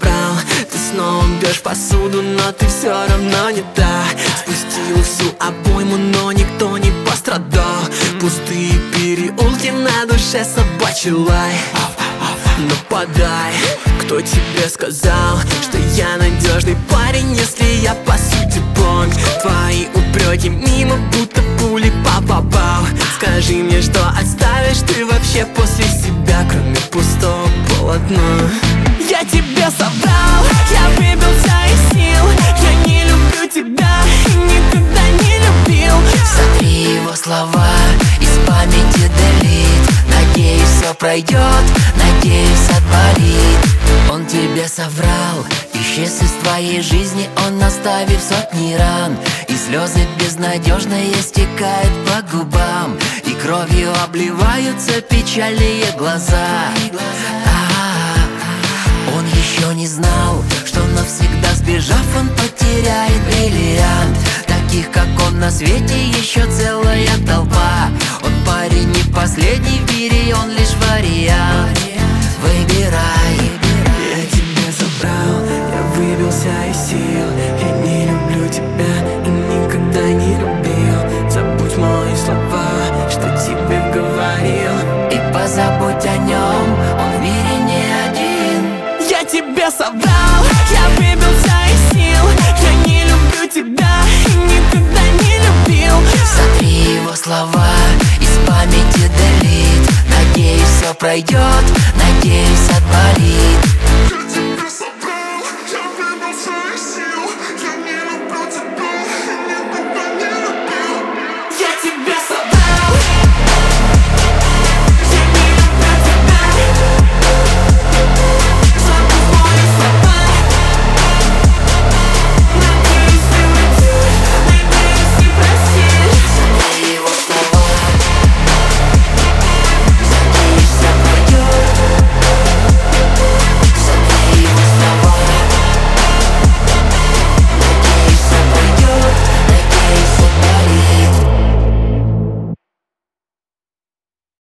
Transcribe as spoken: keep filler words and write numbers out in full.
забрал. Ты снова бьешь посуду, но ты все равно не та. Спустил всю обойму, но никто не пострадал. Пустые переулки, на душе собачий лай. Но подай, кто тебе сказал, что я надежный парень, если я по сути бомб? Твои упреки мимо, будто пули попал. Скажи мне, что оставишь ты вообще после себя, кроме пустого полотна? Я тебе соврал, я выбился из сил. Я не люблю тебя и никогда не любил. Сотри его слова, из памяти делит. Надеюсь, все пройдет, надеюсь, отболит. Он тебе соврал, исчез из твоей жизни он, оставив сотни ран. И слезы безнадежные стекают по губам, и кровью обливаются печальные глаза. А-а-а. Он еще не знал, что навсегда сбежав, он потеряет бриллиант. Таких, как он, на свете еще целая толпа. Он парень не последний в мире, он лишь вариант. Выбирай. Я тебя забрал, я выбился из сил. Я не люблю тебя и никогда не любил. Забудь мои слова, что тебе говорил, и позабудь о нем, он в мире не один. Я тебе соврал, я выбился из сил. Я не люблю тебя и никогда не любил. Сотри его слова, из памяти делит. Надеюсь, все пройдет,